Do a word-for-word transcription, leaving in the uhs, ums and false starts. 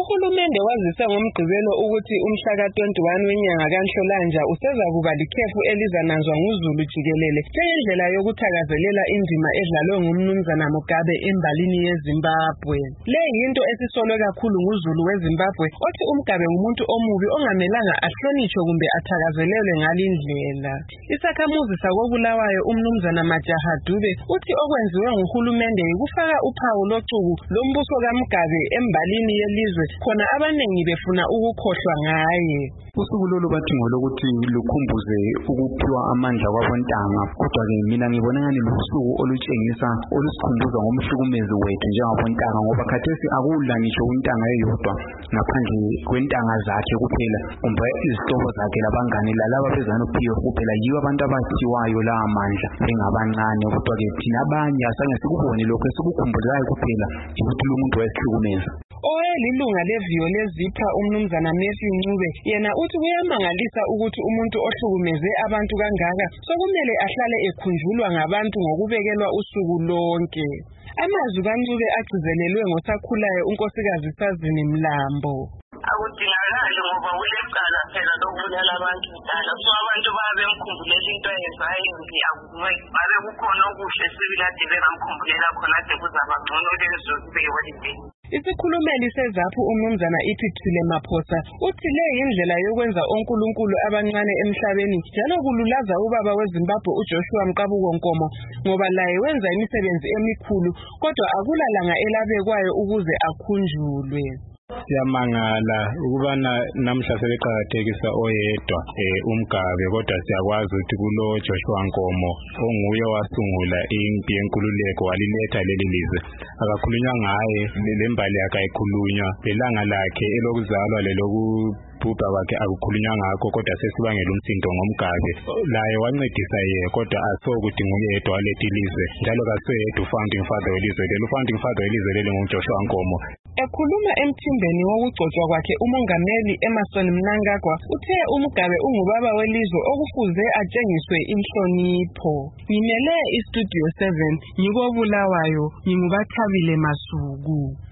Uhulumende wazise ngomgqibelo ukuthi umhla ka twenty-one wenyanga kaNhlolanja useza kuba likhefu elizananzwa nguZulu jikelele njengendlela yokuthakazelela indima edlalwe ngumnumzana Mugabe embalini yeZimbabwe. Le yinto esisolwe kakhulu nguZulu weZimbabwe othi uMugabe ngumuntu omubi ongamelanga ahlonitshwe kumbe athakazelelwe ngalindlela. Isakhamuzi sakobulawayo umnumzana Majaha Dube uthi okwenziwe nguhulumende yikufaka uphawu locuku lombuso kaMugabe embalini yelizwe khona abanengi befuna ukukhohlwa ngaye. Usuku lolu bathi ngolokuthi lukhumbuze ukuphiwa amandla kwabontanga, kodwa ke mina ngibona ngani lusuku olutshengisa olusikhumbuza ngomhlukumezi wethu njengabontanga, ngoba khathesi akula ngisho intanga eyodwa ngaphandle kwentanga zakhe kuphela kumbe izihlobo zakhe labangane lalaba bezanophiwe kuphela yibo abantu abathiwayo la amandla bengabancane, kodwa ke thina abanye asange sikubone lokho, esikukhumbulayo kuphela ukuthi lo muntu wayesihlukumeza. Oyelilunga leviyo lezipha umnumzana Matthew Ncube yena uthi kuyamangalisa ukuthi umuntu ohlukumeze abantu kangaka sokumele ahlale ekhunjulwa ngabantu ngokubekelwa usuku lonke. Amazwi kaNcube agcizelelwe ngosakhulayo unkosikazi Sazini Mlambo. Akudingakali ngoba ulecala phela lokubulala abantu kudala, so abantu babemkhumbulela into eyenzayo imbi babe kukhona okuhle sibikade bengamkhumbulela khona ade kuzaba ngcono lezo kube yiholide. Isikhulumeli seZAPHU umnumzana Ithithile Maphosa uthi le yindlela yokwenza onkulunkulu abancane emhlabeni njalo kululaza ubaba weZimbabwe uJoshua Mqabuko Nkomo ngoba laye wenza imisebenzi emikhulu kodwa akulalanga elabekwayo ukuze akhunjulwe. Siyamangala ukubana namhla sebeqhakathekisa oyedwa eh uMugabe, kodwa siyakwazi ukuthi kulo Joshua Nkomo onguye wasungula impi yenkululeko waliletha leli lizwe akakhulunywa ngaye, lembali yakhe ayikhulunywa, lelanga lakhe elokuzalwa leloku bhubha wakhe akukhulunywa ngakho, kodwa sesibangela umsindo ngoMugabe. Laye wancedisa yena kodwa asokuthi nguye yedwa waletha ilizwe, njalo kasoyedwa founding father welizwe lelo. Founding father welizwe lelo nguJoshua Nkomo. Ekhuluma emthimbeni wokugcotshwa kwakhe umongameli Emmerson Mnangagwa uthe uMugabe ungubaba welizwe okufuze atshengiswe inhlonipho. Ngimele iStudio seven ngikobulawayo, nginguBathabile Masuku.